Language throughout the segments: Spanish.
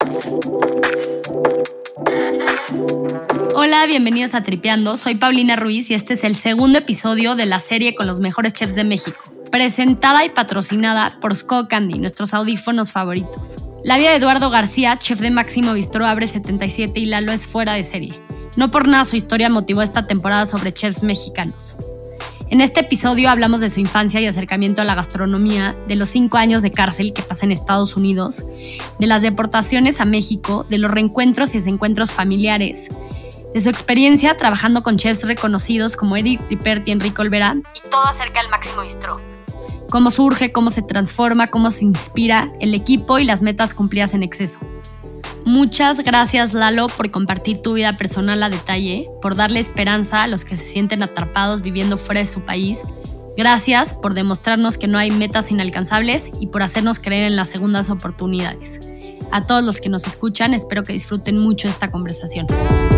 Hola, bienvenidos a Tripeando. Soy Paulina Ruiz y este es el segundo episodio de la serie con los mejores chefs de México, presentada y patrocinada por Skull Candy, nuestros audífonos favoritos. La vida de Eduardo García, chef de Máximo Bistró, Abre 77 y Lalo es fuera de serie. No por nada su historia motivó esta temporada sobre chefs mexicanos. En este episodio hablamos de su infancia y acercamiento a la gastronomía, de los 5 años de cárcel que pasa en Estados Unidos, de las deportaciones a México, de los reencuentros y desencuentros familiares, de su experiencia trabajando con chefs reconocidos como Eric Ripert y Enrique Olvera, y todo acerca del Máximo Bistró. Cómo surge, cómo se transforma, cómo se inspira, el equipo y las metas cumplidas en exceso. Muchas gracias, Lalo, por compartir tu vida personal a detalle, por darle esperanza a los que se sienten atrapados viviendo fuera de su país. Gracias por demostrarnos que no hay metas inalcanzables y por hacernos creer en las segundas oportunidades. A todos los que nos escuchan, espero que disfruten mucho esta conversación.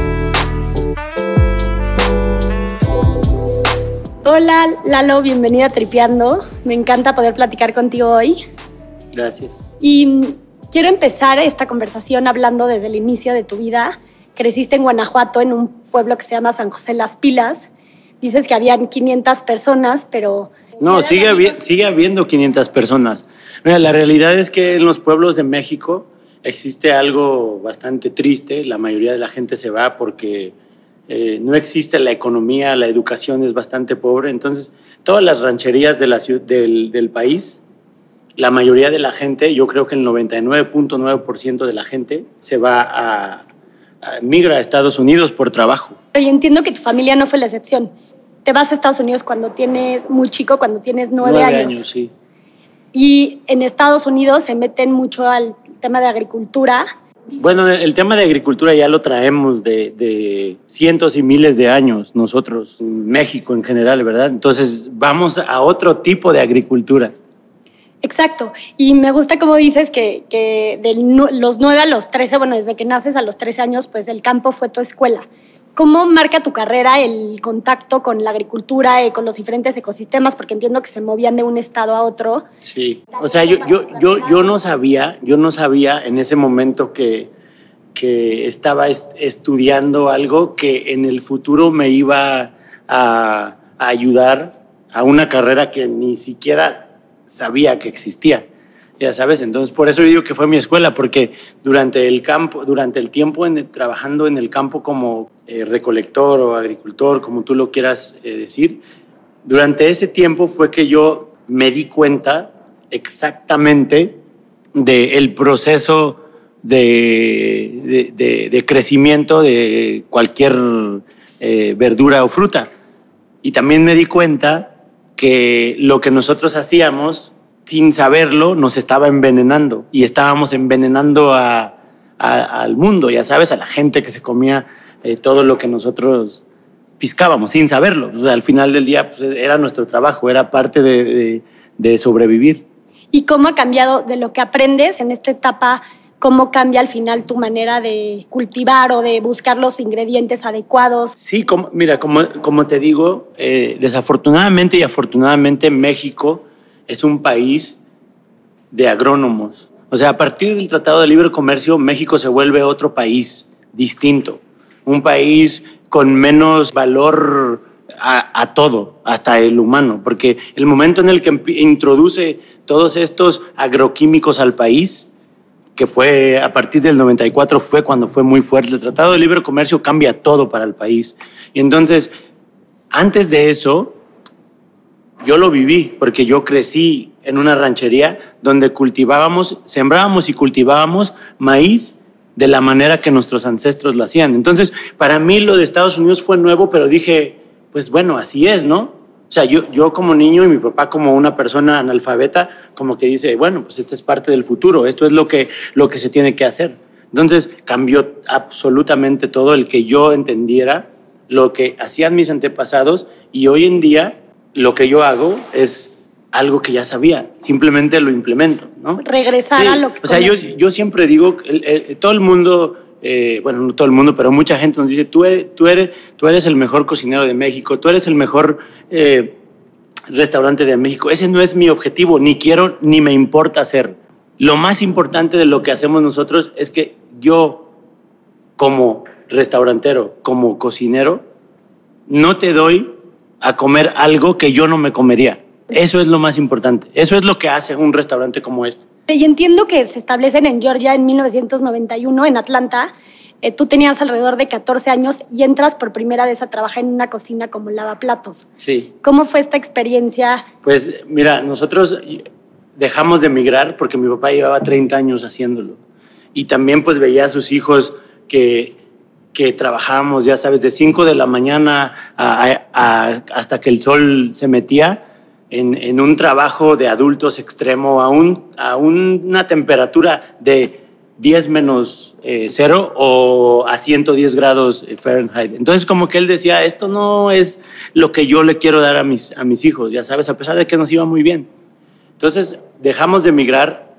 Hola, Lalo, bienvenida a Tripeando. Me encanta poder platicar contigo hoy. Gracias. Y quiero empezar esta conversación hablando desde el inicio de tu vida. Creciste en Guanajuato, en un pueblo que se llama San José Las Pilas. Dices que habían 500 personas, pero... No, sigue habiendo 500 personas. Mira, la realidad es que en los pueblos de México existe algo bastante triste. La mayoría de la gente se va porque no existe la economía, la educación es bastante pobre. Entonces, todas las rancherías de la ciudad, del país, la mayoría de la gente, yo creo que el 99.9% de la gente se va migra a Estados Unidos por trabajo. Y entiendo que tu familia no fue la excepción. Te vas a Estados Unidos cuando tienes muy chico, cuando tienes 9 años. 9 años, sí. Y en Estados Unidos se meten mucho al tema de agricultura. Bueno, el tema de agricultura ya lo traemos de cientos y miles de años nosotros, México en general, ¿verdad? Entonces vamos a otro tipo de agricultura. Exacto. Y me gusta como dices que de los 9 a los 13, bueno, desde que naces a los 13 años, pues el campo fue tu escuela. ¿Cómo marca tu carrera el contacto con la agricultura y con los diferentes ecosistemas? Porque entiendo que se movían de un estado a otro. Sí, o sea, yo no sabía en ese momento que estaba estudiando algo que en el futuro me iba a ayudar a una carrera que ni siquiera sabía que existía. Ya sabes, entonces por eso yo digo que fue mi escuela, porque durante el tiempo trabajando en el campo como recolector o agricultor, como tú lo quieras decir, durante ese tiempo fue que yo me di cuenta exactamente del proceso de crecimiento de cualquier verdura o fruta. Y también me di cuenta que lo que nosotros hacíamos sin saberlo, nos estaba envenenando y estábamos envenenando al mundo, ya sabes, a la gente que se comía todo lo que nosotros piscábamos sin saberlo. O sea, al final del día pues, era nuestro trabajo, era parte de sobrevivir. ¿Y cómo ha cambiado de lo que aprendes en esta etapa? ¿Cómo cambia al final tu manera de cultivar o de buscar los ingredientes adecuados? Sí, como te digo, desafortunadamente y afortunadamente México es un país de agrónomos. O sea, a partir del Tratado de Libre Comercio, México se vuelve otro país distinto. Un país con menos valor a todo, hasta el humano. Porque el momento en el que introduce todos estos agroquímicos al país, que fue a partir del 94, fue cuando fue muy fuerte. El Tratado de Libre Comercio cambia todo para el país. Y entonces, antes de eso, yo lo viví porque yo crecí en una ranchería donde sembrábamos y cultivábamos maíz de la manera que nuestros ancestros lo hacían. Entonces, para mí lo de Estados Unidos fue nuevo, pero dije, pues bueno, así es, ¿no? O sea, yo como niño y mi papá como una persona analfabeta, como que dice, bueno, pues esta es parte del futuro, esto es lo que se tiene que hacer. Entonces, cambió absolutamente todo el que yo entendiera lo que hacían mis antepasados y hoy en día lo que yo hago es algo que ya sabía, simplemente lo implemento, ¿no? Regresar a lo que... O sea, yo siempre digo, todo el mundo, bueno, no todo el mundo, pero mucha gente nos dice, tú eres el mejor cocinero de México, tú eres el mejor restaurante de México. Ese no es mi objetivo, ni quiero, ni me importa ser. lo más importante de lo que hacemos nosotros es que yo, como restaurantero, como cocinero, no te doy a comer algo que yo no me comería. Eso es lo más importante. Eso es lo que hace un restaurante como este. Y entiendo que se establecen en Georgia en 1991, en Atlanta. Tú tenías alrededor de 14 años y entras por primera vez a trabajar en una cocina como lavaplatos. Sí. ¿Cómo fue esta experiencia? Pues mira, nosotros dejamos de emigrar porque mi papá llevaba 30 años haciéndolo. Y también pues veía a sus hijos que trabajábamos, ya sabes, de 5 de la mañana hasta que el sol se metía en un trabajo de adultos extremo a una temperatura de 10 menos 0 o a 110 grados Fahrenheit. Entonces como que él decía, esto no es lo que yo le quiero dar a mis hijos, ya sabes, a pesar de que nos iba muy bien. Entonces dejamos de emigrar,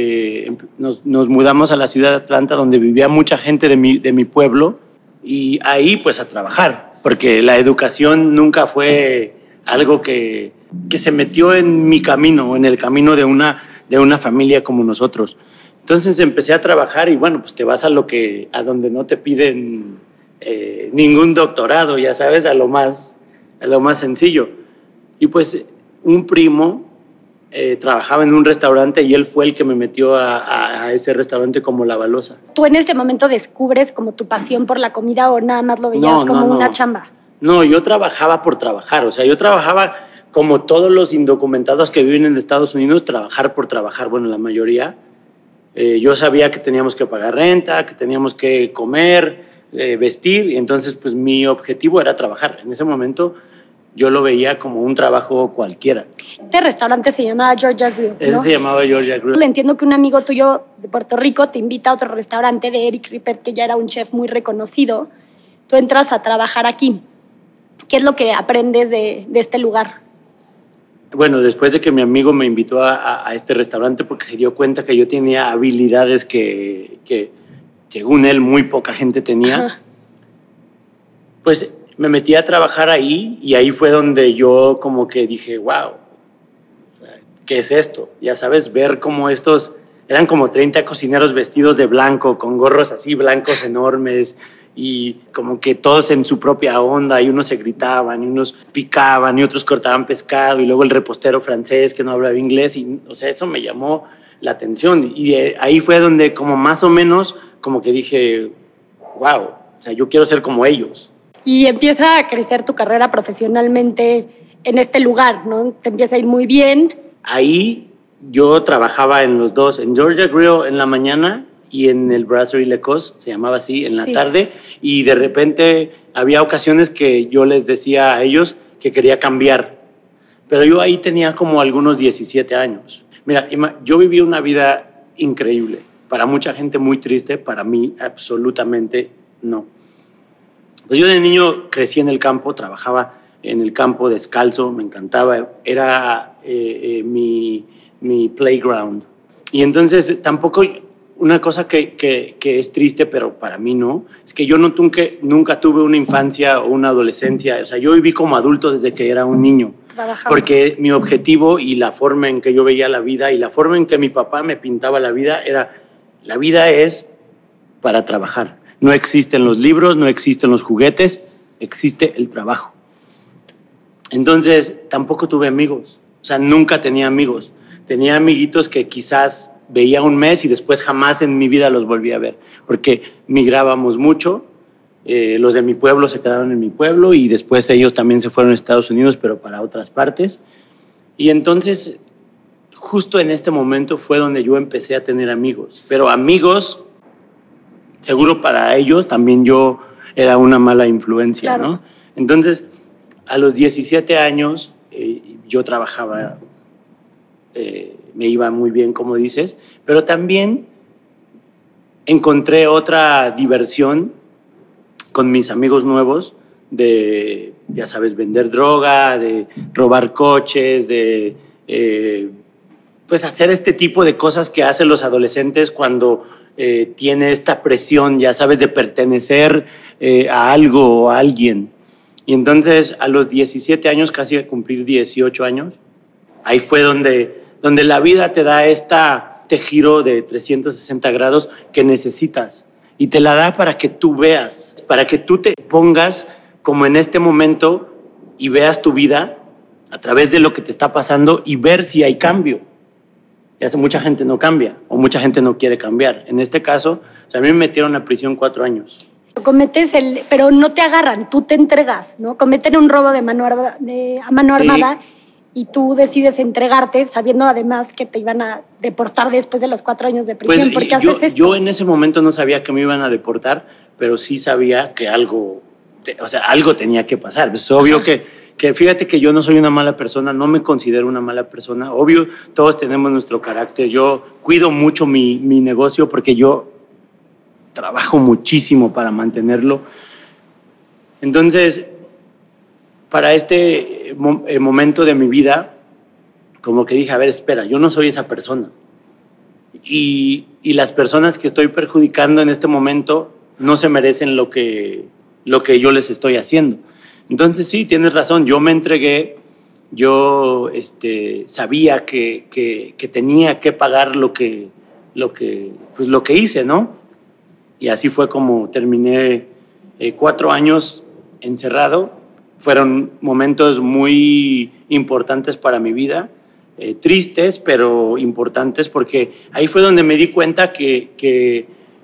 nos mudamos a la ciudad de Atlanta, donde vivía mucha gente de mi pueblo, y ahí pues a trabajar, porque la educación nunca fue algo que se metió en mi camino, en el camino de una familia como nosotros. Entonces empecé a trabajar y bueno, pues te vas a donde no te piden ningún doctorado, ya sabes, a lo más sencillo. Y pues un primo trabajaba en un restaurante y él fue el que me metió a ese restaurante como lavaloza. ¿Tú en este momento descubres como tu pasión por la comida o nada más lo veías como una chamba? No, yo trabajaba por trabajar, o sea, yo trabajaba como todos los indocumentados que viven en Estados Unidos, trabajar por trabajar, bueno, la mayoría. Yo sabía que teníamos que pagar renta, que teníamos que comer, vestir, y entonces pues mi objetivo era trabajar. En ese momento yo lo veía como un trabajo cualquiera. Este restaurante se llamaba Georgia Grill, ¿no? Ese se llamaba Georgia Grill. Le entiendo que un amigo tuyo de Puerto Rico te invita a otro restaurante de Eric Ripert, que ya era un chef muy reconocido. Tú entras a trabajar aquí. ¿Qué es lo que aprendes de este lugar? Bueno, después de que mi amigo me invitó a este restaurante porque se dio cuenta que yo tenía habilidades que según él, muy poca gente tenía, ajá, pues me metí a trabajar ahí y ahí fue donde yo como que dije, wow, ¿qué es esto? Ya sabes, ver cómo eran como 30 cocineros vestidos de blanco, con gorros así blancos enormes, y como que todos en su propia onda, y unos se gritaban, y unos picaban, y otros cortaban pescado, y luego el repostero francés que no hablaba inglés, y o sea, eso me llamó la atención, y ahí fue donde como más o menos como que dije, wow, o sea, yo quiero ser como ellos. Y empieza a crecer tu carrera profesionalmente en este lugar, ¿no? Te empieza a ir muy bien. Ahí yo trabajaba en los dos, en Georgia Grill en la mañana y en el Brasserie Le Cos, se llamaba así, en la tarde, y de repente había ocasiones que yo les decía a ellos que quería cambiar, pero yo ahí tenía como algunos 17 años. Mira, yo viví una vida increíble, para mucha gente muy triste, para mí absolutamente no. Pues yo de niño crecí en el campo, trabajaba en el campo descalzo, me encantaba, era mi playground. Y entonces tampoco, una cosa que es triste, pero para mí no, es que yo nunca tuve una infancia o una adolescencia, o sea, yo viví como adulto desde que era un niño. Porque mi objetivo y la forma en que yo veía la vida y la forma en que mi papá me pintaba la vida era, la vida es para trabajar. No existen los libros, no existen los juguetes, existe el trabajo. Entonces, tampoco tuve amigos. O sea, nunca tenía amigos. Tenía amiguitos que quizás veía un mes y después jamás en mi vida los volví a ver, porque migrábamos mucho. Los de mi pueblo se quedaron en mi pueblo y después ellos también se fueron a Estados Unidos, pero para otras partes. Y entonces, justo en este momento fue donde yo empecé a tener amigos. Pero amigos, seguro para ellos también yo era una mala influencia, claro, ¿no? Entonces, a los 17 años yo trabajaba, me iba muy bien, como dices, pero también encontré otra diversión con mis amigos nuevos de, ya sabes, vender droga, de robar coches, de pues hacer este tipo de cosas que hacen los adolescentes cuando tiene esta presión, ya sabes, de pertenecer a algo o a alguien. Y entonces a los 17 años, casi a cumplir 18 años, ahí fue donde la vida te da esta este giro de 360 grados que necesitas. Y te la da para que tú veas, para que tú te pongas como en este momento y veas tu vida a través de lo que te está pasando y ver si hay cambio. Y hace mucha gente no cambia o mucha gente no quiere cambiar. En este caso, o sea, a mí me metieron a prisión 4 años. Pero no te agarran, tú te entregas, ¿no? Cometen un robo a mano armada y tú decides entregarte sabiendo además que te iban a deportar después de los 4 años de prisión. Pues, ¿Por qué haces esto? Yo en ese momento no sabía que me iban a deportar, pero sí sabía que algo tenía que pasar. Es obvio que fíjate que yo no soy una mala persona, no me considero una mala persona. Obvio, todos tenemos nuestro carácter. Yo cuido mucho mi negocio porque yo trabajo muchísimo para mantenerlo. Entonces, para este momento de mi vida, como que dije, a ver, espera, yo no soy esa persona. Y las personas que estoy perjudicando en este momento no se merecen lo que yo les estoy haciendo. Entonces, sí, tienes razón, yo me entregué, yo sabía que tenía que pagar lo que hice, ¿no? Y así fue como terminé 4 años encerrado. Fueron momentos muy importantes para mi vida, tristes, pero importantes, porque ahí fue donde me di cuenta que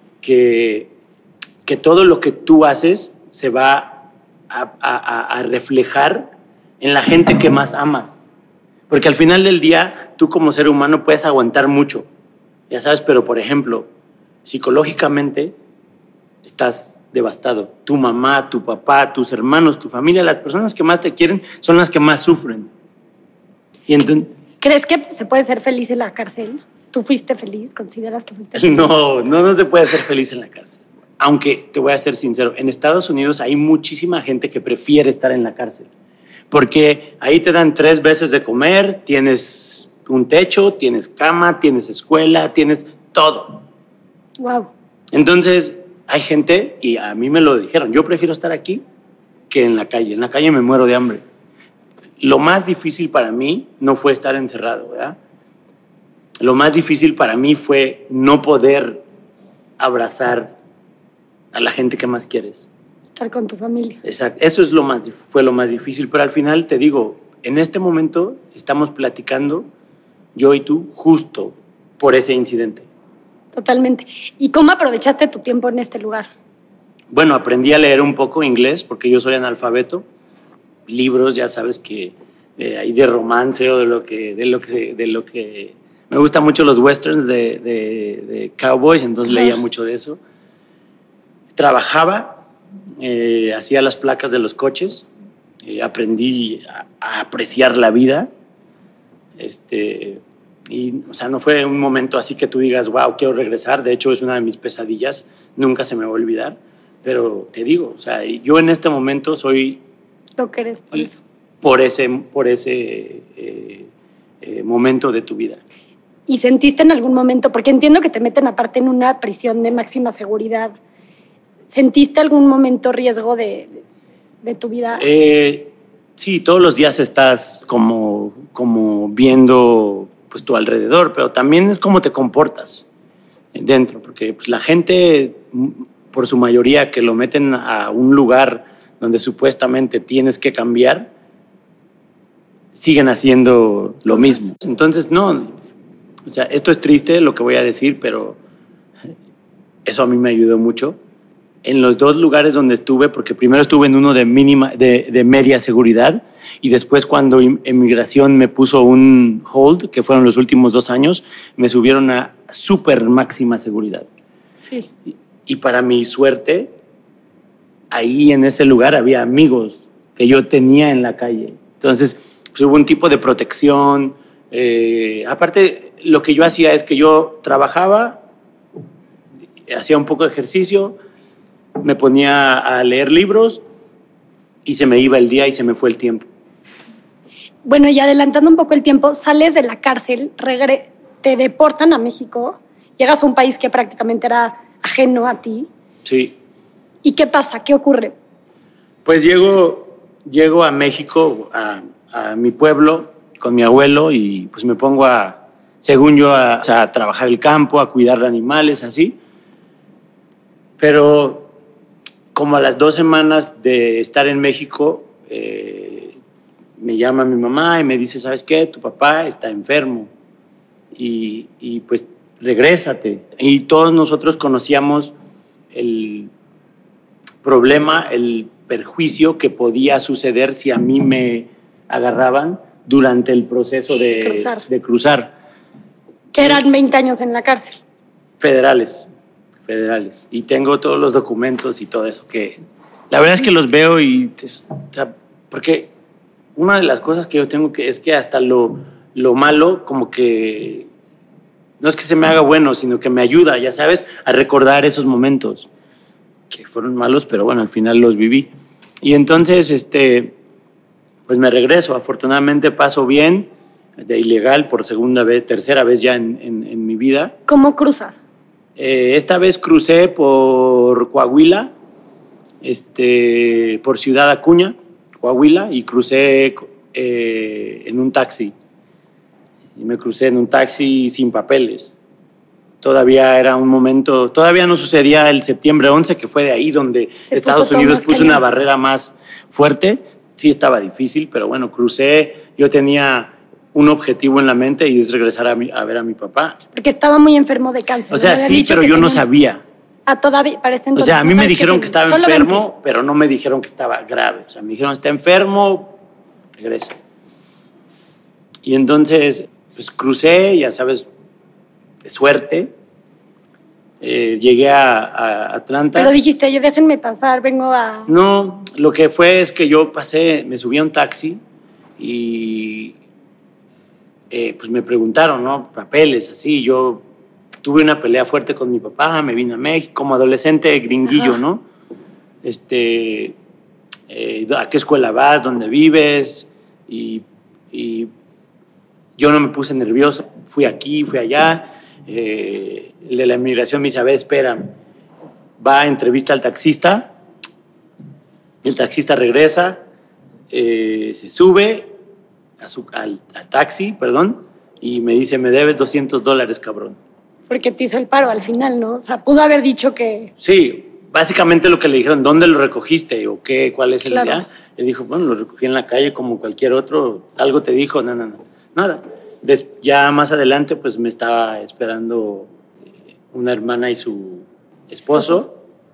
todo lo que tú haces se va a reflejar en la gente que más amas. Porque al final del día, tú como ser humano puedes aguantar mucho, ya sabes, pero por ejemplo, psicológicamente estás devastado. Tu mamá, tu papá, tus hermanos, tu familia, las personas que más te quieren son las que más sufren. Y entonces, ¿crees que se puede ser feliz en la cárcel? ¿Tú fuiste feliz? ¿Consideras que fuiste feliz? No se puede ser feliz en la cárcel. Aunque te voy a ser sincero, en Estados Unidos hay muchísima gente que prefiere estar en la cárcel. Porque ahí te dan 3 veces de comer, tienes un techo, tienes cama, tienes escuela, tienes todo. Wow. Entonces, hay gente, y a mí me lo dijeron, yo prefiero estar aquí que en la calle. En la calle me muero de hambre. Lo más difícil para mí no fue estar encerrado, ¿verdad? Lo más difícil para mí fue no poder abrazar a la gente que más quieres. Estar con tu familia. Exacto, eso es fue lo más difícil, pero al final te digo, en este momento estamos platicando, yo y tú, justo por ese incidente. Totalmente. ¿Y cómo aprovechaste tu tiempo en este lugar? Bueno, aprendí a leer un poco inglés porque yo soy analfabeto. Libros, ya sabes que hay de romance o de lo que me gustan mucho los westerns de cowboys, entonces leía mucho de eso. Trabajaba, hacía las placas de los coches, aprendí a apreciar la vida. Y, o sea, no fue un momento así que tú digas, wow, quiero regresar. De hecho, es una de mis pesadillas, nunca se me va a olvidar. Pero te digo, o sea, yo en este momento soy lo que eres por eso. Por ese momento de tu vida. ¿Y sentiste en algún momento, porque entiendo que te meten aparte en una prisión de máxima seguridad, ¿sentiste algún momento riesgo de tu vida? Sí, todos los días estás como viendo pues tu alrededor, pero también es cómo te comportas dentro, porque pues, la gente, por su mayoría, que lo meten a un lugar donde supuestamente tienes que cambiar, siguen haciendo lo mismo. Entonces, no, o sea, esto es triste lo que voy a decir, pero eso a mí me ayudó mucho. En los 2 lugares donde estuve, porque primero estuve en uno de media seguridad y después cuando Inmigración me puso un hold, que fueron los últimos 2 años, me subieron a súper máxima seguridad. Sí. Y para mi suerte, ahí en ese lugar había amigos que yo tenía en la calle. Entonces, pues, hubo un tipo de protección. Aparte, lo que yo hacía es que yo trabajaba, hacía un poco de ejercicio, me ponía a leer libros y se me iba el día y se me fue el tiempo. Bueno, y adelantando un poco el tiempo, sales de la cárcel, te deportan a México, llegas a un país que prácticamente era ajeno a ti. Sí. ¿Y qué pasa? ¿Qué ocurre? Pues llego a México, a mi pueblo, con mi abuelo y pues me pongo a según yo, o sea, a trabajar el campo, a cuidar de animales, así. Pero como a las 2 semanas de estar en México, me llama mi mamá y me dice, ¿sabes qué? Tu papá está enfermo y pues regrésate. Y todos nosotros conocíamos el problema, el perjuicio que podía suceder si a mí me agarraban durante el proceso de cruzar. Que eran 20 años en la cárcel. Federales. Y tengo todos los documentos y todo eso, que la verdad es que los veo y, o sea, porque una de las cosas que yo tengo es que hasta lo malo, como que no es que se me haga bueno, sino que me ayuda, ya sabes, a recordar esos momentos que fueron malos, pero bueno, al final los viví. Y entonces, pues me regreso. Afortunadamente paso bien, de ilegal por tercera vez ya en mi vida. ¿Cómo cruzas? Esta vez crucé por Coahuila, por Ciudad Acuña, Coahuila, y crucé en un taxi. Y me crucé en un taxi sin papeles. Todavía era un momento, todavía no sucedía el septiembre 11, que fue de ahí donde Estados Unidos puso una barrera más fuerte. Sí estaba difícil, pero bueno, crucé. Yo tenía un objetivo en la mente y es regresar a ver a mi papá. Porque estaba muy enfermo de cáncer. O sea, sí, pero yo no sabía. Todavía, para este entonces. O sea, a mí me dijeron que estaba enfermo, pero no me dijeron que estaba grave. O sea, me dijeron, está enfermo, regresa. Y entonces, pues crucé, ya sabes, de suerte. Llegué a Atlanta. Pero dijiste, déjenme pasar, vengo a... No, lo que fue es que yo me subí a un taxi y pues me preguntaron, ¿no? Papeles, así. Yo tuve una pelea fuerte con mi papá, me vine a México como adolescente gringuillo, ajá, ¿no? ¿A qué escuela vas? ¿Dónde vives? Y yo no me puse nervioso. Fui aquí, fui allá. El de la inmigración me dice, a ver, espera. Va a entrevista al taxista. El taxista regresa, se sube al taxi, perdón, y me dice, me debes $200, cabrón. Porque te hizo el paro al final, ¿no? O sea, pudo haber dicho que... Sí, básicamente lo que le dijeron, ¿dónde lo recogiste? ¿O qué? ¿Cuál es el día? Él dijo, bueno, lo recogí en la calle como cualquier otro. ¿Algo te dijo? No, nada. Ya más adelante, pues me estaba esperando una hermana y su esposo.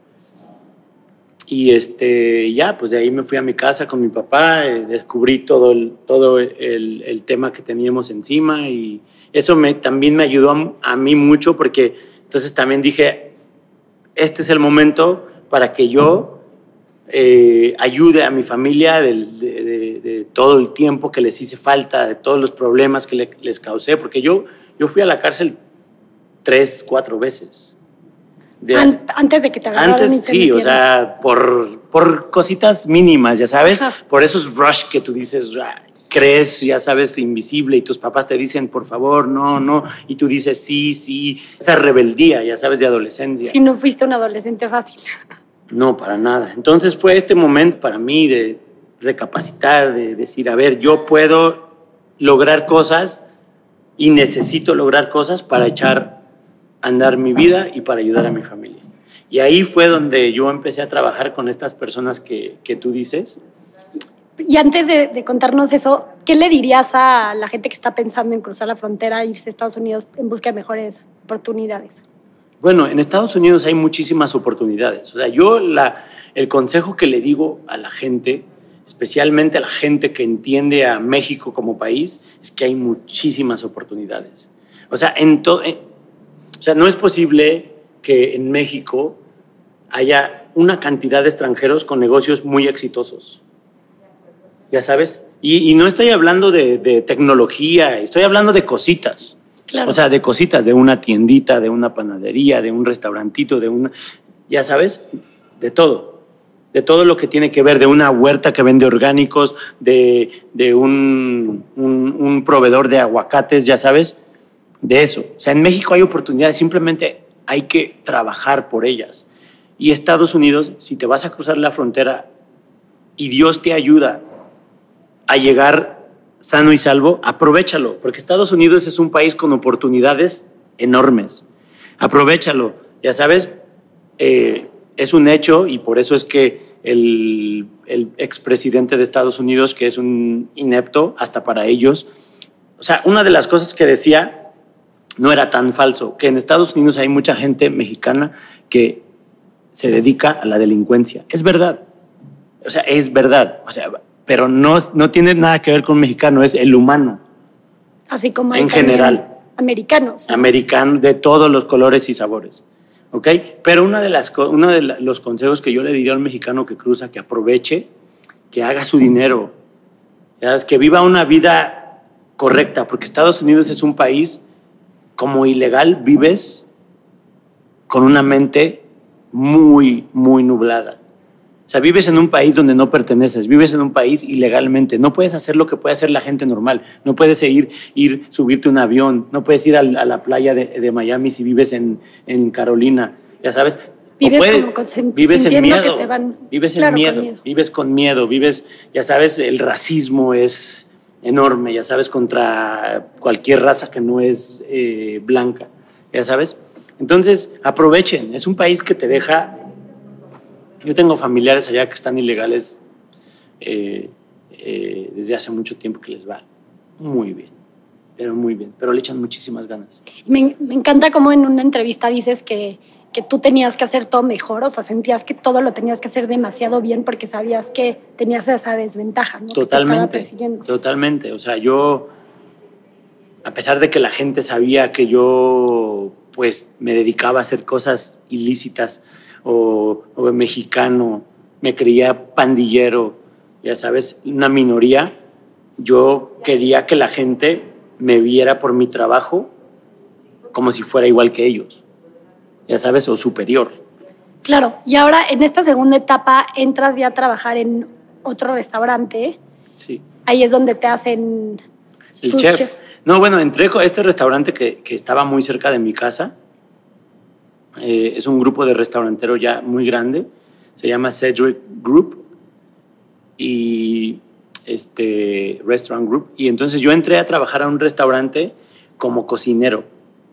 Y ya, pues de ahí me fui a mi casa con mi papá, descubrí todo el tema que teníamos encima y eso también me ayudó a mí mucho porque entonces también dije, este es el momento para que yo ayude a mi familia de todo el tiempo que les hice falta, de todos los problemas que les causé, porque yo fui a la cárcel 3-4 veces. Antes de que te agarraran. Antes sí, o sea, por cositas mínimas, ya sabes, ajá, por esos rush que tú dices, crees, ya sabes, invisible y tus papás te dicen, por favor, no, y tú dices, sí, esa rebeldía, ya sabes, de adolescencia. Si no fuiste un adolescente fácil. No, para nada. Entonces fue este momento para mí de recapacitar, de decir, a ver, yo puedo lograr cosas y necesito lograr cosas para echar andar mi vida y para ayudar a mi familia. Y ahí fue donde yo empecé a trabajar con estas personas que tú dices. Y antes de contarnos eso, ¿qué le dirías a la gente que está pensando en cruzar la frontera e irse a Estados Unidos en busca de mejores oportunidades? Bueno, en Estados Unidos hay muchísimas oportunidades. O sea, el consejo que le digo a la gente, especialmente a la gente que entiende a México como país, es que hay muchísimas oportunidades. O sea, no es posible que en México haya una cantidad de extranjeros con negocios muy exitosos. Ya sabes. Y no estoy hablando de tecnología, estoy hablando de cositas. Claro. O sea, de cositas, de una tiendita, de una panadería, de un restaurantito, ya sabes, de todo. De todo lo que tiene que ver, de una huerta que vende orgánicos, de un proveedor de aguacates, ya sabes. De eso. O sea, en México hay oportunidades, simplemente hay que trabajar por ellas. Y Estados Unidos, si te vas a cruzar la frontera y Dios te ayuda a llegar sano y salvo, aprovéchalo, porque Estados Unidos es un país con oportunidades enormes. Aprovéchalo, ya sabes, es un hecho y por eso es que el expresidente de Estados Unidos, que es un inepto hasta para ellos, o sea, una de las cosas que decía no era tan falso, que en Estados Unidos hay mucha gente mexicana que se dedica a la delincuencia. Es verdad, o sea, es verdad, o sea, pero no tiene nada que ver con mexicano, es el humano. Así como hay en general. Americanos. Americanos de todos los colores y sabores. ¿Ok? Pero uno de los consejos que yo le diría al mexicano que cruza, que aproveche, que haga su dinero, ¿sabes? Que viva una vida correcta, porque Estados Unidos es un país, como ilegal vives con una mente muy, muy nublada. O sea, vives en un país donde no perteneces, vives en un país ilegalmente. No puedes hacer lo que puede hacer la gente normal. No puedes subirte a un avión. No puedes ir a la playa de Miami si vives en Carolina. Ya sabes. Vives en miedo. Que te van, vives en miedo. Vives con miedo. Ya sabes, el racismo es enorme. Ya sabes, contra cualquier raza que no es blanca. Ya sabes. Entonces, aprovechen. Es un país que te deja. Yo tengo familiares allá que están ilegales desde hace mucho tiempo que les va muy bien, pero le echan muchísimas ganas. Me encanta cómo en una entrevista dices que tú tenías que hacer todo mejor, o sea, sentías que todo lo tenías que hacer demasiado bien porque sabías que tenías esa desventaja, ¿no? Totalmente. O sea, yo, a pesar de que la gente sabía que yo, pues, me dedicaba a hacer cosas ilícitas, o mexicano, me creía pandillero, ya sabes, una minoría. Yo quería que la gente me viera por mi trabajo como si fuera igual que ellos, ya sabes, o superior. Claro, y ahora en esta segunda etapa entras ya a trabajar en otro restaurante. Sí. Ahí es donde te hacen el chef. No, bueno, entré a este restaurante que estaba muy cerca de mi casa. Es un grupo de restauranteros ya muy grande, se llama Cedric Group y Restaurant Group, y entonces yo entré a trabajar a un restaurante como cocinero.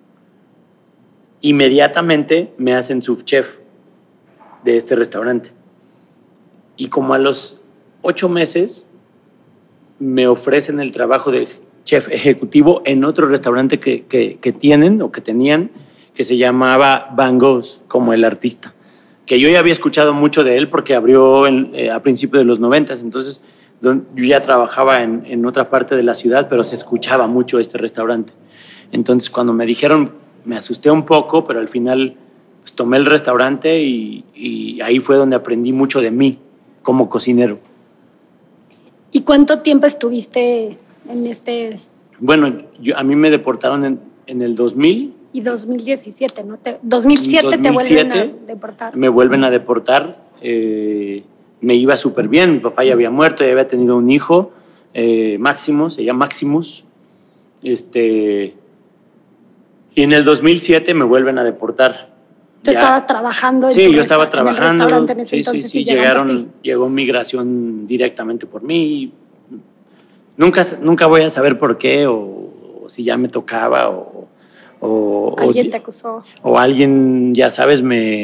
Inmediatamente me hacen subchef de este restaurante y como a los 8 meses me ofrecen el trabajo de chef ejecutivo en otro restaurante que tienen o que tenían, que se llamaba Van Gogh, como el artista, que yo ya había escuchado mucho de él porque abrió a principios de los 90, entonces yo ya trabajaba en otra parte de la ciudad, pero se escuchaba mucho este restaurante. Entonces cuando me dijeron, me asusté un poco, pero al final pues, tomé el restaurante y ahí fue donde aprendí mucho de mí como cocinero. ¿Y cuánto tiempo estuviste en este...? Bueno, a mí me deportaron en el 2000. Y 2017, ¿no? 2007 te vuelven a deportar. Me vuelven a deportar. Me iba súper bien. Mi papá ya había muerto, ya había tenido un hijo, Máximo, se llama Maximus. Y en el 2007 me vuelven a deportar. ¿Tú estabas trabajando? Sí, yo estaba trabajando. En el restaurante en ese entonces. Sí, llegó migración directamente por mí. Nunca voy a saber por qué o si ya me tocaba o alguien te acusó. O alguien, ya sabes, me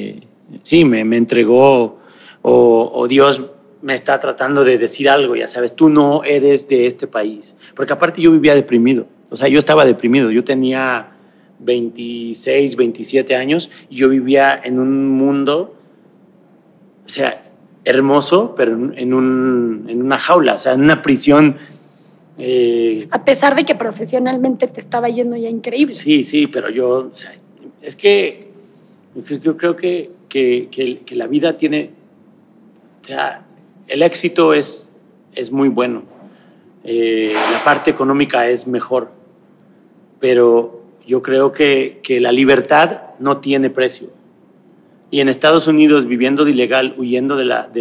entregó o Dios me está tratando de decir algo, ya sabes, tú no eres de este país. Porque aparte yo vivía deprimido. O sea, yo estaba deprimido. Yo tenía 26, 27 años y yo vivía en un mundo, o sea, hermoso, pero en una jaula, o sea, en una prisión. A pesar de que profesionalmente te estaba yendo ya increíble. Sí, pero yo, o sea, es que yo creo que la vida tiene, o sea, el éxito es muy bueno, la parte económica es mejor, pero yo creo que la libertad no tiene precio. Y en Estados Unidos, viviendo de ilegal, huyendo de la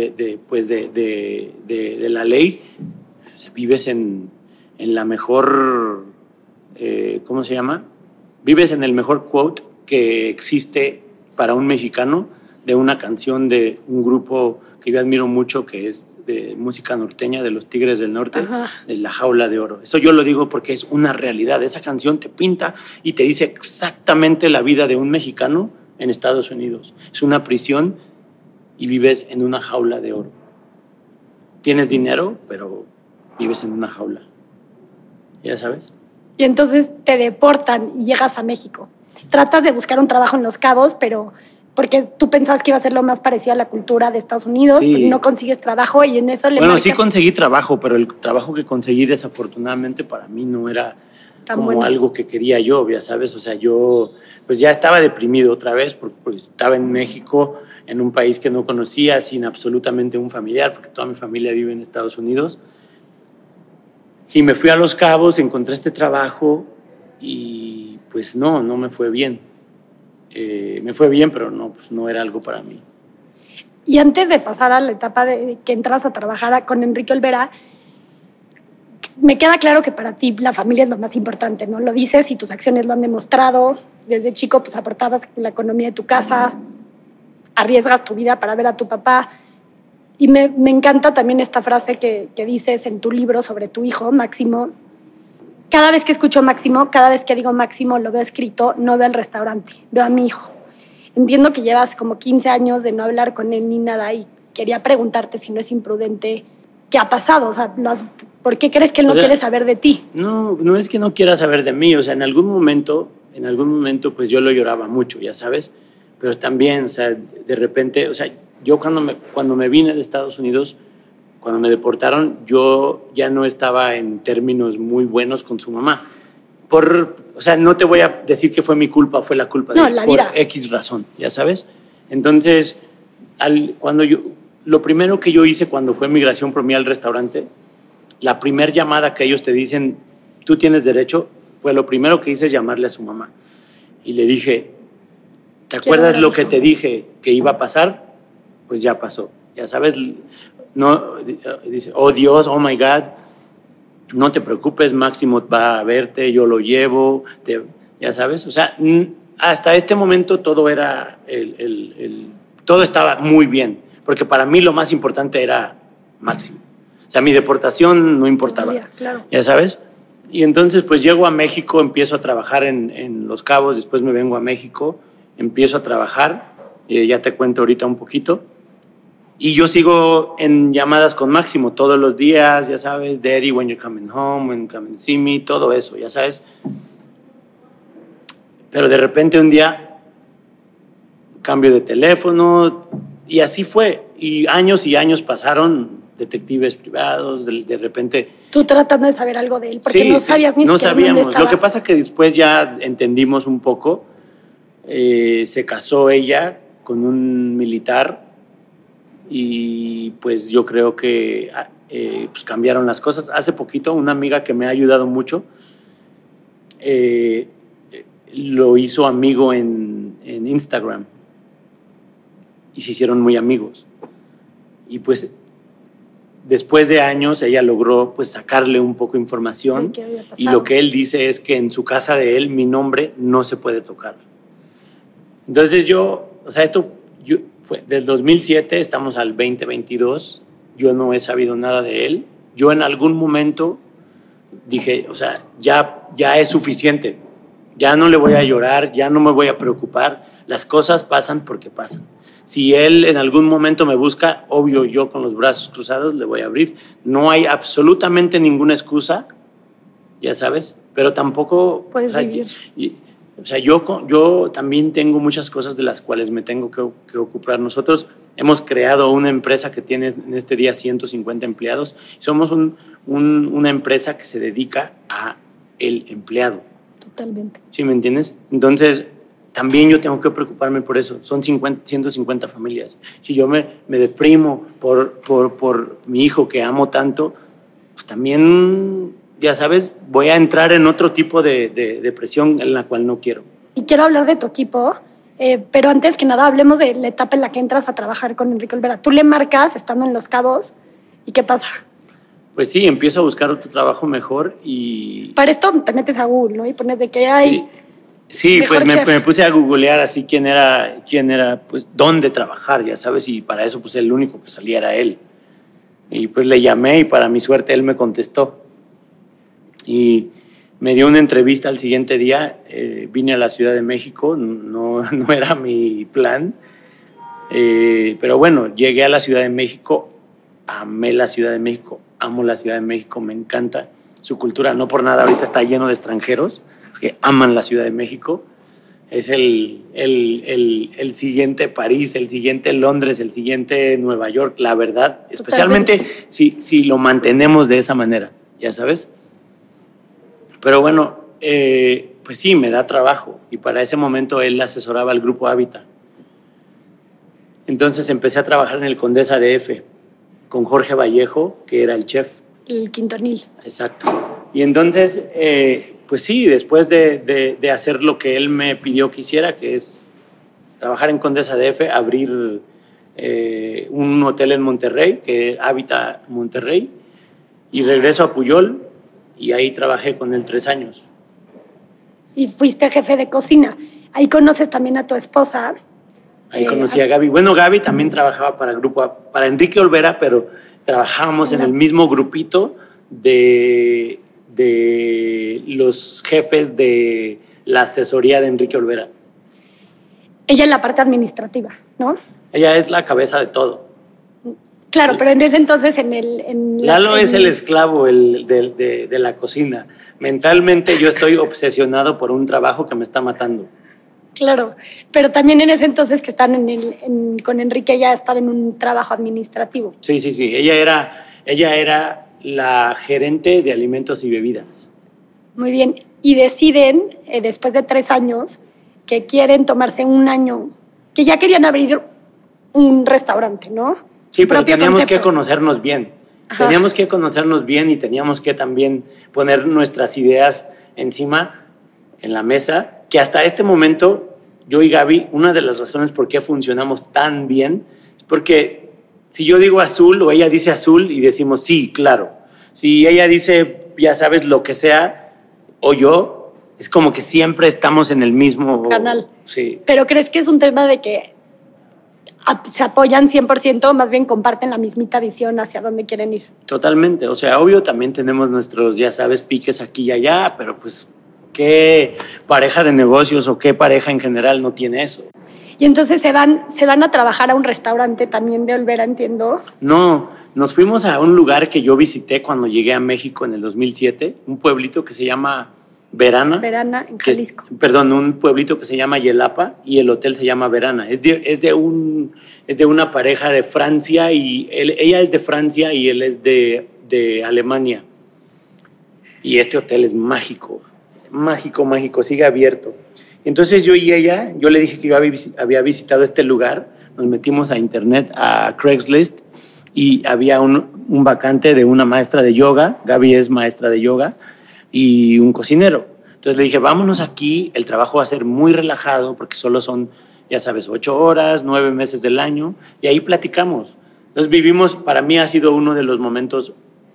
ley, vives en la mejor, ¿cómo se llama? Vives en el mejor quote que existe para un mexicano, de una canción de un grupo que yo admiro mucho, que es de música norteña, de los Tigres del Norte, Ajá. de La Jaula de Oro. Eso yo lo digo porque es una realidad. Esa canción te pinta y te dice exactamente la vida de un mexicano en Estados Unidos. Es una prisión y vives en una jaula de oro. Tienes dinero, pero vives en una jaula. ¿Ya sabes? Y entonces te deportan y llegas a México. Tratas de buscar un trabajo en Los Cabos, pero porque tú pensabas que iba a ser lo más parecido a la cultura de Estados Unidos, Sí. pero no consigues trabajo y en eso le Bueno, marcas sí conseguí trabajo, pero el trabajo que conseguí desafortunadamente para mí no era tan como bueno. algo que quería yo, ya sabes. O sea, yo pues ya estaba deprimido otra vez porque estaba en México, en un país que no conocía, sin absolutamente un familiar, porque toda mi familia vive en Estados Unidos. Y me fui a Los Cabos, encontré este trabajo y pues no me fue bien. Me fue bien, pero pues no era algo para mí. Y antes de pasar a la etapa de que entras a trabajar con Enrique Olvera, me queda claro que para ti la familia es lo más importante, ¿no? Lo dices y tus acciones lo han demostrado. Desde chico pues aportabas la economía de tu casa, arriesgas tu vida para ver a tu papá. Y me encanta también esta frase que dices en tu libro sobre tu hijo, Máximo. Cada vez que escucho Máximo, cada vez que digo Máximo, lo veo escrito, no veo el restaurante, veo a mi hijo. Entiendo que llevas como 15 años de no hablar con él ni nada y quería preguntarte si no es imprudente, ¿qué ha pasado? O sea, ¿por qué crees que él no quiere saber de ti? No es que no quiera saber de mí. O sea, en algún momento pues yo lo lloraba mucho, ya sabes. Pero también, o sea, de repente, o sea, yo cuando me vine de Estados Unidos, cuando me deportaron, yo ya no estaba en términos muy buenos con su mamá. O sea, no te voy a decir que fue mi culpa, fue la culpa de él, la por vida. X razón, ya sabes. Entonces, lo primero que yo hice cuando fue migración por mí al restaurante, la primera llamada que ellos te dicen, tú tienes derecho, fue lo primero que hice, es llamarle a su mamá. Y le dije, ¿te acuerdas lo que te dije que iba a pasar? Pues ya pasó, ya sabes. No, dice, oh Dios, oh my God, no te preocupes, Máximo va a verte, yo lo llevo, ya sabes. O sea, hasta este momento todo era, todo estaba muy bien, porque para mí lo más importante era Máximo. O sea, mi deportación no importaba, Claro. ya sabes. Y entonces pues llego a México, empiezo a trabajar en Los Cabos, después me vengo a México, empiezo a trabajar, ya te cuento ahorita un poquito. Y yo sigo en llamadas con Máximo todos los días, ya sabes, Daddy, when you're coming home, when you come and see me, todo eso, ya sabes. Pero de repente un día cambio de teléfono y así fue. Y años pasaron, detectives privados, de repente... Tú tratando de saber algo de él, porque no sabías ni no siquiera sabíamos. dónde estaba. Lo que pasa es que después ya entendimos un poco. Se casó ella con un militar y pues yo creo que pues cambiaron las cosas. Hace poquito una amiga que me ha ayudado mucho lo hizo amigo en Instagram y se hicieron muy amigos. Y pues después de años ella logró pues sacarle un poco de información y lo que él dice es que en su casa de él mi nombre no se puede tocar. Entonces fue del 2007, estamos al 2022, yo no he sabido nada de él. Yo en algún momento dije, o sea, ya es suficiente, ya no le voy a llorar, ya no me voy a preocupar, las cosas pasan porque pasan. Si él en algún momento me busca, obvio, yo con los brazos cruzados le voy a abrir. No hay absolutamente ninguna excusa, ya sabes, pero tampoco... Puedes vivir. O sea, yo también tengo muchas cosas de las cuales me tengo que ocupar. Nosotros hemos creado una empresa que tiene en este día 150 empleados. Somos una empresa que se dedica a el empleado. Totalmente. ¿Sí me entiendes? Entonces, también yo tengo que preocuparme por eso. Son 150 familias. Si yo me deprimo por mi hijo que amo tanto, pues también, ya sabes, voy a entrar en otro tipo de depresión en la cual no quiero. Y quiero hablar de tu equipo, pero antes que nada hablemos de la etapa en la que entras a trabajar con Enrique Olvera. Tú le marcas estando en Los Cabos, ¿y qué pasa? Pues sí, empiezo a buscar otro trabajo mejor y... Para esto te metes a Google, ¿no? Y pones de que hay... Sí, mejor pues chef. me puse a googlear así quién era, pues dónde trabajar, ya sabes, y para eso pues el único que salía era él. Y pues le llamé y para mi suerte él me contestó. Y me dio una entrevista al siguiente día, vine a la Ciudad de México, no era mi plan, pero bueno, llegué a la Ciudad de México, amé la Ciudad de México, amo la Ciudad de México, me encanta su cultura, no por nada ahorita está lleno de extranjeros que aman la Ciudad de México. Es el siguiente París, el siguiente Londres, el siguiente Nueva York, la verdad, especialmente si lo mantenemos de esa manera, ya sabes. Pero bueno, pues sí, me da trabajo y para ese momento él asesoraba al Grupo Hábitat. Entonces empecé a trabajar en el Condesa DF con Jorge Vallejo, que era el chef. El Quintonil. Exacto. Y entonces, pues sí, después de hacer lo que él me pidió que hiciera, que es trabajar en Condesa DF, abrir un hotel en Monterrey, que es Hábitat Monterrey, y regreso a Puyol, y ahí trabajé con él 3 años. Y fuiste jefe de cocina. Ahí conoces también a tu esposa. Ahí conocí a Gaby. Bueno, Gaby también trabajaba para Enrique Olvera, pero trabajábamos en el mismo grupito de los jefes de la asesoría de Enrique Olvera. Ella en la parte administrativa, ¿no? Ella es la cabeza de todo. Claro, pero en ese entonces Lalo es el esclavo de la cocina. Mentalmente yo estoy obsesionado por un trabajo que me está matando. Claro, pero también en ese entonces que están con Enrique ya estaba en un trabajo administrativo. Sí. Ella era la gerente de alimentos y bebidas. Muy bien. Y deciden, después de 3 años, que quieren tomarse un año, que ya querían abrir un restaurante, ¿no? Sí, pero teníamos que conocernos bien. Ajá. Teníamos que conocernos bien y teníamos que también poner nuestras ideas encima, en la mesa, que hasta este momento, yo y Gaby, una de las razones por qué funcionamos tan bien es porque si yo digo azul o ella dice azul y decimos sí, claro. Si ella dice, ya sabes, lo que sea, o yo, es como que siempre estamos en el mismo canal. Sí. ¿Pero crees que es un tema de que se apoyan 100%, más bien comparten la mismita visión hacia dónde quieren ir? Totalmente. O sea, obvio, también tenemos nuestros, ya sabes, piques aquí y allá, pero pues ¿qué pareja de negocios o qué pareja en general no tiene eso? Y entonces se van a trabajar a un restaurante también de Olvera, entiendo. No, nos fuimos a un lugar que yo visité cuando llegué a México en el 2007, un pueblito que se llama Verana. Verana, en Jalisco. Un pueblito que se llama Yelapa y el hotel se llama Verana. Es de una pareja de Francia y ella es de Francia y él es de Alemania. Y este hotel es mágico. Mágico, sigue abierto. Entonces yo y ella, yo le dije que yo había visitado este lugar, nos metimos a internet, a Craigslist, y había un vacante de una maestra de yoga, Gaby es maestra de yoga, y un cocinero. Entonces le dije, vámonos aquí, el trabajo va a ser muy relajado, porque solo son, ya sabes, 8 horas, 9 meses del año, y ahí platicamos. Entonces para mí ha sido uno de los momentos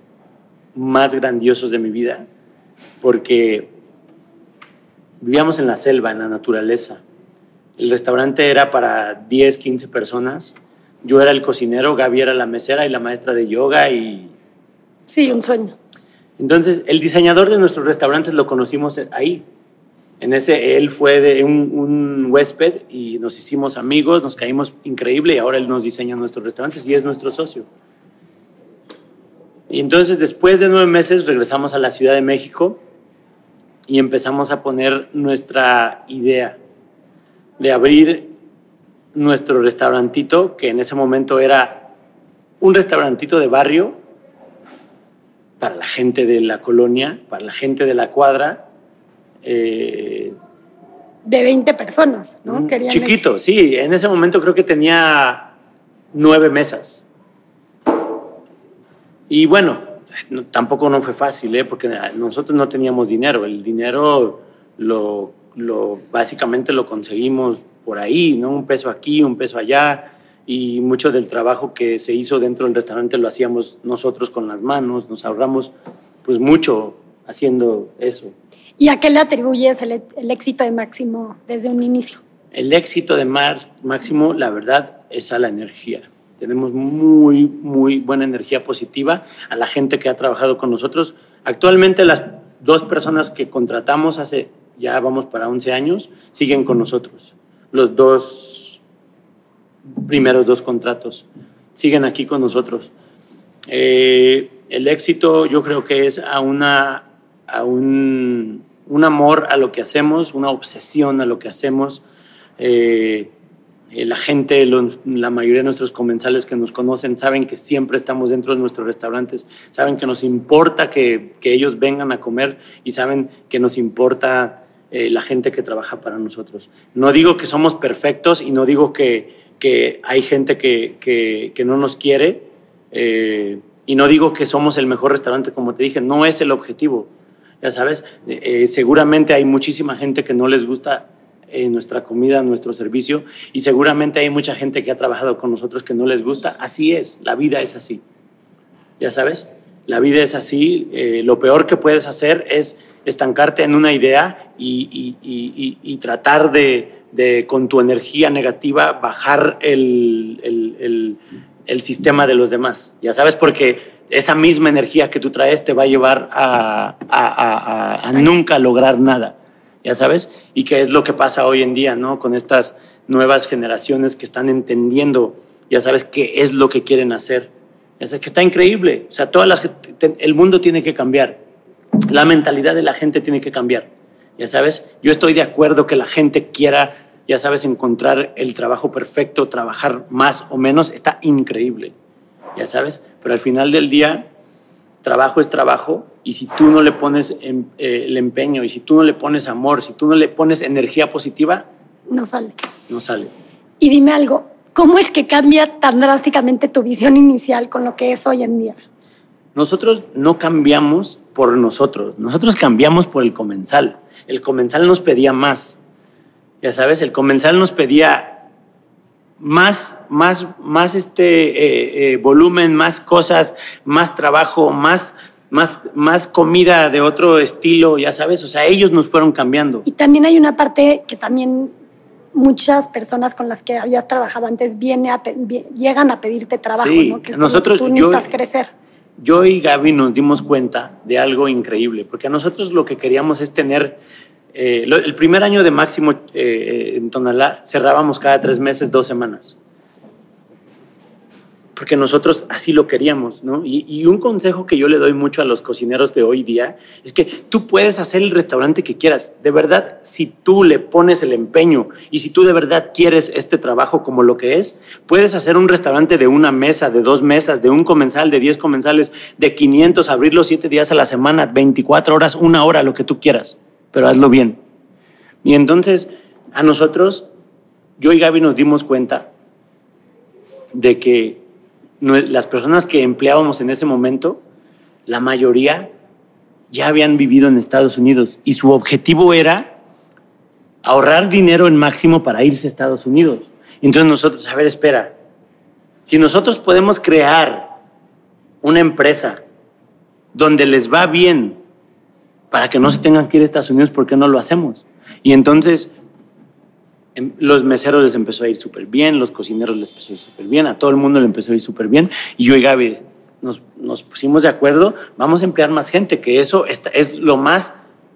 más grandiosos de mi vida, porque vivíamos en la selva, en la naturaleza. El restaurante era para 10, 15 personas. Yo era el cocinero, Gaby era la mesera y la maestra de yoga. Sí, un sueño. Entonces, el diseñador de nuestros restaurantes lo conocimos ahí. Él fue de un huésped y nos hicimos amigos, nos caímos increíble y ahora él nos diseña nuestros restaurantes y es nuestro socio. Y entonces, después de 9 meses, regresamos a la Ciudad de México y empezamos a poner nuestra idea de abrir nuestro restaurantito, que en ese momento era un restaurantito de barrio para la gente de la colonia, para la gente de la cuadra. De 20 personas, ¿no? Chiquito, sí. En ese momento creo que tenía 9 mesas. Y bueno, tampoco no fue fácil, porque nosotros no teníamos dinero. El dinero básicamente lo conseguimos por ahí, ¿no? Un peso aquí, un peso allá, y mucho del trabajo que se hizo dentro del restaurante lo hacíamos nosotros con las manos, nos ahorramos pues mucho haciendo eso. ¿Y a qué le atribuyes el éxito de Máximo desde un inicio? El éxito de Máximo, la verdad, es a la energía. Tenemos muy, muy buena energía positiva a la gente que ha trabajado con nosotros. Actualmente las 2 personas que contratamos hace, ya vamos para 11 años, siguen con nosotros. Los primeros 2 contratos siguen aquí con nosotros. El éxito yo creo que es a un amor a lo que hacemos, una obsesión a lo que hacemos. La gente, la mayoría de nuestros comensales que nos conocen saben que siempre estamos dentro de nuestros restaurantes, saben que nos importa que ellos vengan a comer y saben que nos importa la gente que trabaja para nosotros. No digo que somos perfectos y no digo que hay gente que no nos quiere y no digo que somos el mejor restaurante, como te dije, no es el objetivo, ya sabes. Seguramente hay muchísima gente que no les gusta nuestra comida, nuestro servicio, y seguramente hay mucha gente que ha trabajado con nosotros que no les gusta. Así es, la vida es así, ya sabes, la vida es así. Lo peor que puedes hacer es estancarte en una idea y tratar de con tu energía negativa bajar el sistema de los demás, ya sabes, porque esa misma energía que tú traes te va a llevar a nunca lograr nada, ya sabes. Y qué es lo que pasa hoy en día, ¿no? Con estas nuevas generaciones que están entendiendo, ya sabes, qué es lo que quieren hacer. Ya sabes, que está increíble. O sea, el mundo tiene que cambiar. La mentalidad de la gente tiene que cambiar, ya sabes. Yo estoy de acuerdo que la gente quiera, ya sabes, encontrar el trabajo perfecto, trabajar más o menos, está increíble, ya sabes. Pero al final del día, trabajo es trabajo, y si tú no le pones el empeño, y si tú no le pones amor, si tú no le pones energía positiva, no sale. No sale. Y dime algo, ¿cómo es que cambia tan drásticamente tu visión inicial con lo que es hoy en día? Nosotros no cambiamos por nosotros cambiamos por el comensal. El comensal nos pedía más, ya sabes, el comensal nos pedía más volumen, más cosas, más trabajo, más comida de otro estilo, ya sabes. O sea, ellos nos fueron cambiando. Y también hay una parte que también muchas personas con las que habías trabajado antes llegan a pedirte trabajo, sí, ¿no? Que nosotros, tú necesitas crecer. Yo y Gaby nos dimos cuenta de algo increíble, porque a nosotros lo que queríamos es tener... el primer año de Máximo en Tonalá cerrábamos cada 3 meses, 2 semanas. Porque nosotros así lo queríamos, ¿no? Y un consejo que yo le doy mucho a los cocineros de hoy día es que tú puedes hacer el restaurante que quieras. De verdad, si tú le pones el empeño y si tú de verdad quieres este trabajo como lo que es, puedes hacer un restaurante de 1 mesa, de 2 mesas, de 1 comensal, de 10 comensales, de 500, abrirlo 7 días a la semana, 24 horas, 1 hora, lo que tú quieras. Pero hazlo bien. Y entonces, a nosotros, yo y Gaby nos dimos cuenta de que las personas que empleábamos en ese momento, la mayoría ya habían vivido en Estados Unidos y su objetivo era ahorrar dinero en Máximo para irse a Estados Unidos. Entonces nosotros, a ver, espera, si nosotros podemos crear una empresa donde les va bien para que no se tengan que ir a Estados Unidos, ¿por qué no lo hacemos? Y entonces los meseros les empezó a ir súper bien, los cocineros les empezó a ir súper bien, a todo el mundo le empezó a ir súper bien, y yo y Gaby nos pusimos de acuerdo, vamos a emplear más gente, que eso es lo más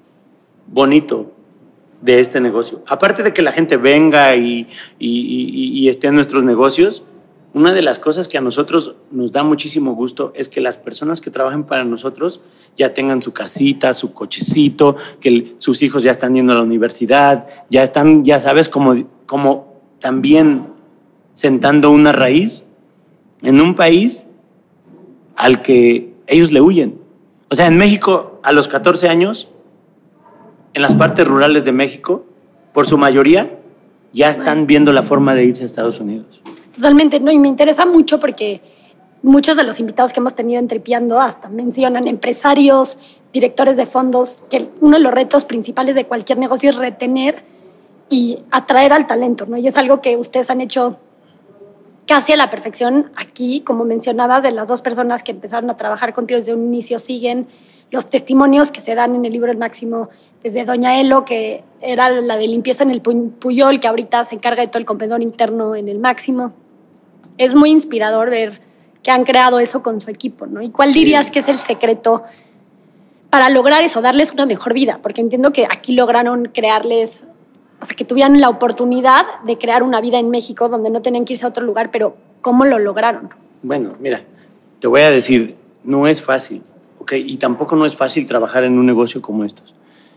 bonito de este negocio. Aparte de que la gente venga y esté en nuestros negocios, una de las cosas que a nosotros nos da muchísimo gusto es que las personas que trabajen para nosotros ya tengan su casita, su cochecito, que sus hijos ya están yendo a la universidad, ya están, ya sabes, como también sentando una raíz en un país al que ellos le huyen. O sea, en México, a los 14 años, en las partes rurales de México, por su mayoría, ya están viendo la forma de irse a Estados Unidos. Totalmente, no, y me interesa mucho porque muchos de los invitados que hemos tenido en Tripeando hasta mencionan empresarios, directores de fondos, que uno de los retos principales de cualquier negocio es retener y atraer al talento, ¿no? Y es algo que ustedes han hecho casi a la perfección aquí, como mencionabas, de las 2 personas que empezaron a trabajar contigo desde un inicio siguen, los testimonios que se dan en el libro El Máximo, desde Doña Elo, que era la de limpieza en el Puyol, que ahorita se encarga de todo el comedor interno en El Máximo. Es muy inspirador ver que han creado eso con su equipo, ¿no? ¿Y cuál dirías que es el secreto para lograr eso, darles una mejor vida? Porque entiendo que aquí lograron crearles, o sea, que tuvieran la oportunidad de crear una vida en México donde no tenían que irse a otro lugar, pero ¿cómo lo lograron? Bueno, mira, te voy a decir, no es fácil, ¿ok? Y tampoco no es fácil trabajar en un negocio como estos.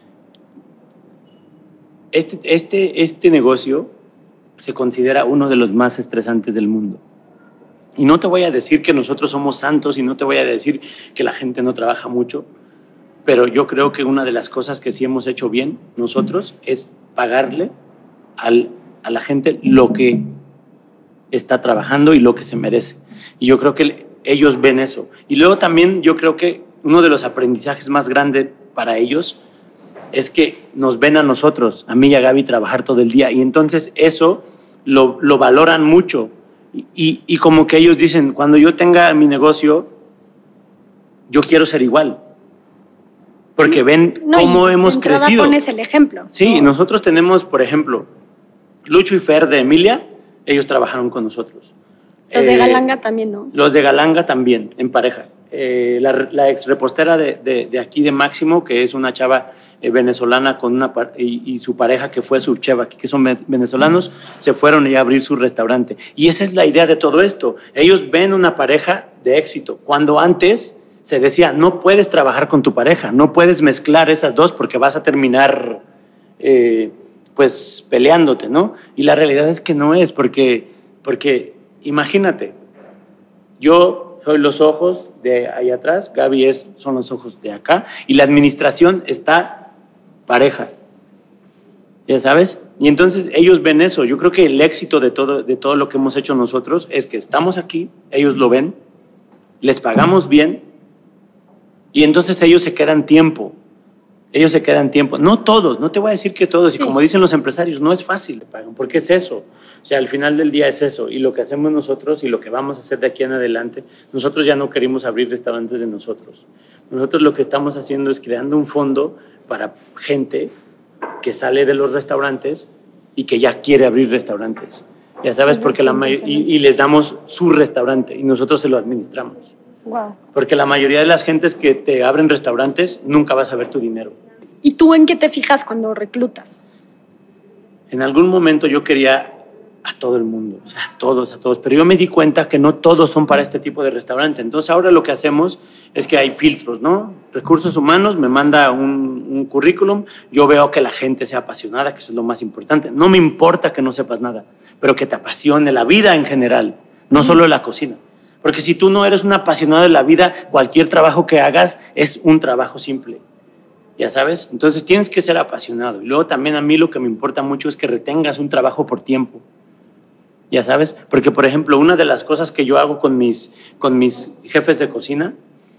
Este negocio se considera uno de los más estresantes del mundo. Y no te voy a decir que nosotros somos santos y no te voy a decir que la gente no trabaja mucho, pero yo creo que una de las cosas que sí hemos hecho bien nosotros es pagarle a la gente lo que está trabajando y lo que se merece. Y yo creo que ellos ven eso. Y luego también yo creo que uno de los aprendizajes más grandes para ellos es que nos ven a nosotros, a mí y a Gaby, trabajar todo el día. Y entonces eso lo valoran mucho. Y como que ellos dicen, cuando yo tenga mi negocio, yo quiero ser igual. Porque ven cómo hemos crecido. Pones el ejemplo. Sí, nosotros tenemos, por ejemplo, Lucho y Fer de Emilia, ellos trabajaron con nosotros. Los de Galanga también, ¿no? Los de Galanga también, en pareja. La ex repostera de aquí de Máximo, que es una chava venezolana con y su pareja, que fue su chef aquí, que son venezolanos, se fueron ya a abrir su restaurante. Y esa es la idea de todo esto. Ellos ven una pareja de éxito, cuando antes se decía, no puedes trabajar con tu pareja, no puedes mezclar esas dos porque vas a terminar pues peleándote, ¿no? Y la realidad es que no es, porque imagínate, yo soy los ojos de ahí atrás, Gaby son los ojos de acá, y la administración está pareja, ¿ya sabes? Y entonces ellos ven eso. Yo creo que el éxito de todo lo que hemos hecho nosotros es que estamos aquí, ellos lo ven, les pagamos bien, y entonces ellos se quedan tiempo. No todos, no te voy a decir que todos, sí. Y como dicen los empresarios, no es fácil, porque es eso. O sea, al final del día es eso. Y lo que hacemos nosotros y lo que vamos a hacer de aquí en adelante, nosotros ya no queremos abrir restaurantes de nosotros. Nosotros lo que estamos haciendo es creando un fondo para gente que sale de los restaurantes y que ya quiere abrir restaurantes. Ya sabes, porque y les damos su restaurante y nosotros se lo administramos. Wow. Porque la mayoría de las gentes que te abren restaurantes nunca vas a ver tu dinero. ¿Y tú en qué te fijas cuando reclutas? En algún momento yo quería a todo el mundo, o sea, a todos, pero yo me di cuenta que no todos son para este tipo de restaurante. Entonces ahora lo que hacemos es que hay filtros, ¿no? Recursos Humanos me manda un currículum, yo veo que la gente sea apasionada, que eso es lo más importante. No me importa que no sepas nada, pero que te apasione la vida en general, no solo la cocina. Porque si tú no eres un apasionado de la vida, cualquier trabajo que hagas es un trabajo simple, ¿ya sabes? Entonces tienes que ser apasionado. Y luego también a mí lo que me importa mucho es que retengas un trabajo por tiempo, ¿ya sabes? Porque, por ejemplo, una de las cosas que yo hago con mis jefes de cocina,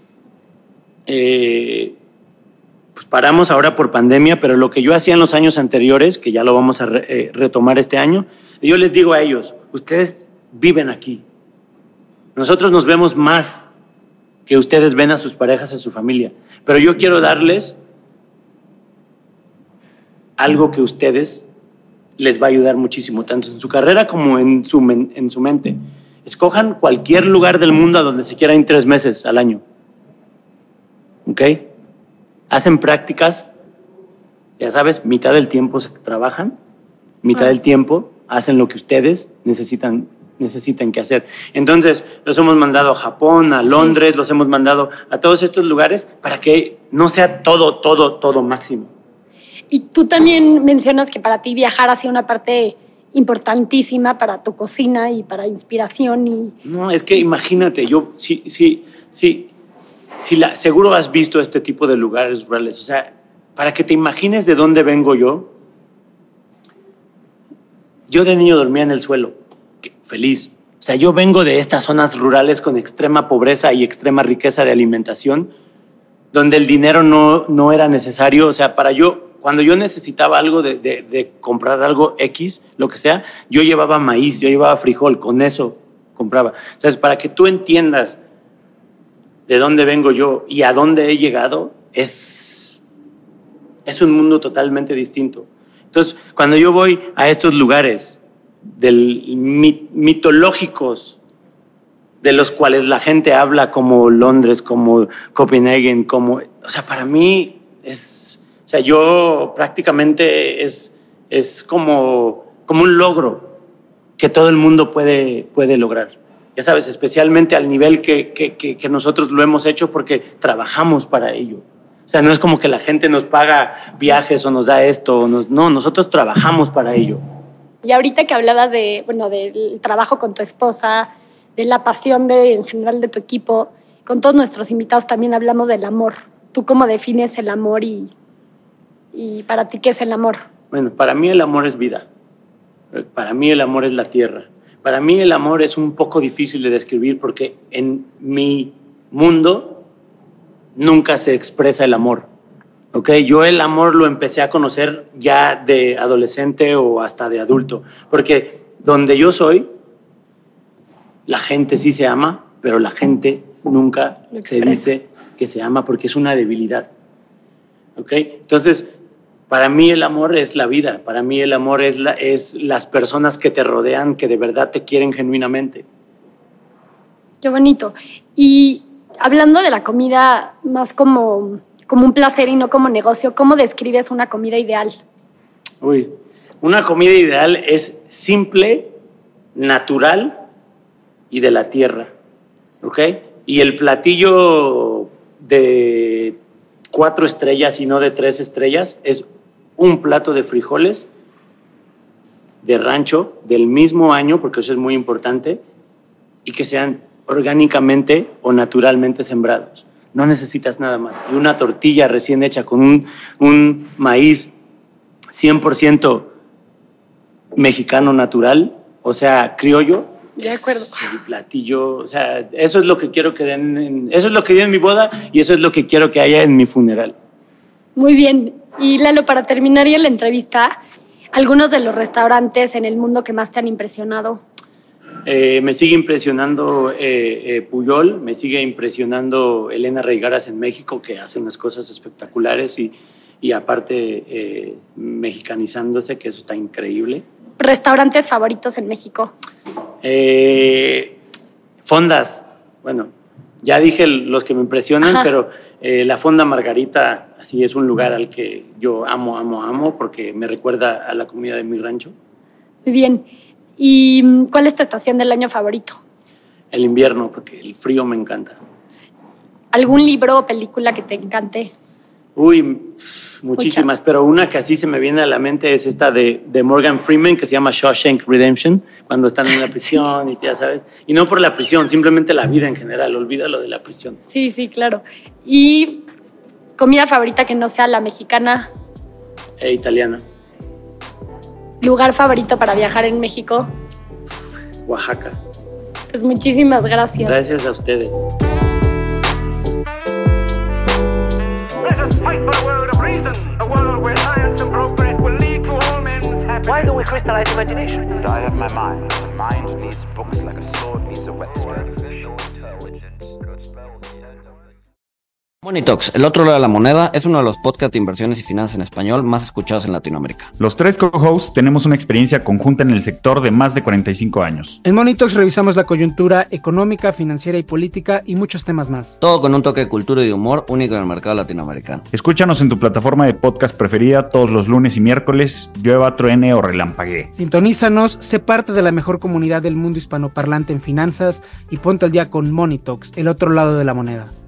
pues paramos ahora por pandemia, pero lo que yo hacía en los años anteriores, que ya lo vamos a retomar este año, yo les digo a ellos, ustedes viven aquí. Nosotros nos vemos más que ustedes ven a sus parejas, a su familia. Pero yo quiero darles algo que a ustedes les va a ayudar muchísimo, tanto en su carrera como en su mente. Escojan cualquier lugar del mundo a donde se quieran ir 3 meses al año. ¿Ok? Hacen prácticas, ya sabes, mitad del tiempo se trabajan, mitad del tiempo hacen lo que ustedes necesitan que hacer. Entonces, los hemos mandado a Japón, a Londres, los hemos mandado a todos estos lugares para que no sea todo máximo. Y tú también mencionas que para ti viajar ha sido una parte importantísima para tu cocina y para inspiración. No, es que imagínate, seguro has visto este tipo de lugares rurales. O sea, para que te imagines de dónde vengo yo de niño dormía en el suelo. Feliz. O sea, yo vengo de estas zonas rurales con extrema pobreza y extrema riqueza de alimentación, donde el dinero no era necesario. O sea, cuando yo necesitaba algo de comprar algo X, lo que sea, yo llevaba maíz, yo llevaba frijol, con eso compraba. O sea, para que tú entiendas de dónde vengo yo y a dónde he llegado, es un mundo totalmente distinto. Entonces, cuando yo voy a estos lugares mitológicos, de los cuales la gente habla, como Londres, como Copenhague, o sea, para mí o sea, yo prácticamente es como un logro que todo el mundo puede lograr. Ya sabes, especialmente al nivel que nosotros lo hemos hecho porque trabajamos para ello. O sea, no es como que la gente nos paga viajes o nos da esto. No, nosotros trabajamos para ello. Y ahorita que hablabas del trabajo con tu esposa, de la pasión en general de tu equipo, con todos nuestros invitados también hablamos del amor. ¿Tú cómo defines el amor y para ti qué es el amor? Bueno, para mí el amor es vida. Para mí el amor es la tierra. Para mí el amor es un poco difícil de describir porque en mi mundo nunca se expresa el amor. ¿Okay? Yo el amor lo empecé a conocer ya de adolescente o hasta de adulto. Porque donde yo soy, la gente sí se ama, pero la gente nunca se dice que se ama porque es una debilidad. ¿Okay? Entonces, para mí el amor es la vida. Para mí el amor es las personas que te rodean, que de verdad te quieren genuinamente. Qué bonito. Y hablando de la comida más como un placer y no como negocio, ¿cómo describes una comida ideal? Una comida ideal es simple, natural y de la tierra, ¿ok? Y el platillo de 4 estrellas y no de 3 estrellas es un plato de frijoles de rancho del mismo año, porque eso es muy importante, y que sean orgánicamente o naturalmente sembrados. No necesitas nada más. Y una tortilla recién hecha con un maíz 100% mexicano natural, o sea, criollo. De acuerdo. El platillo, o sea, eso es lo que quiero que den, eso es lo que di en mi boda y eso es lo que quiero que haya en mi funeral. Muy bien. Y Lalo, para terminar ya la entrevista, ¿algunos de los restaurantes en el mundo que más te han impresionado? Me sigue impresionando Pujol, me sigue impresionando Elena Reigaras en México, que hace unas cosas espectaculares y aparte mexicanizándose, que eso está increíble. ¿Restaurantes favoritos en México? Fondas, bueno, ya dije los que me impresionan, Ajá. Pero la Fonda Margarita, así es un lugar al que yo amo, porque me recuerda a la comida de mi rancho. Muy bien. ¿Y cuál es tu estación del año favorito? El invierno, porque el frío me encanta. ¿Algún libro o película que te encante? Muchísimas, pero una que así se me viene a la mente es esta de Morgan Freeman, que se llama Shawshank Redemption, cuando están en la prisión y ya sabes. Y no por la prisión, simplemente la vida en general, olvídalo de la prisión. Sí, claro. ¿Y comida favorita que no sea la mexicana? Italiana. ¿Lugar favorito para viajar en México? Oaxaca. Pues muchísimas gracias. Gracias a ustedes. Fight for a world of reason, a world where science and progress will lead to all men's happiness. Why don't we crystallize imagination? I have my mind. The mind needs books like a sword needs a whetstone. Money Talks, el otro lado de la moneda, es uno de los podcasts de inversiones y finanzas en español más escuchados en Latinoamérica. Los 3 co-hosts tenemos una experiencia conjunta en el sector de más de 45 años. En Money Talks revisamos la coyuntura económica, financiera y política y muchos temas más. Todo con un toque de cultura y de humor único en el mercado latinoamericano. Escúchanos en tu plataforma de podcast preferida todos los lunes y miércoles, llueva, truene o relampaguee. Sintonízanos, sé parte de la mejor comunidad del mundo hispanoparlante en finanzas y ponte al día con Money Talks, el otro lado de la moneda.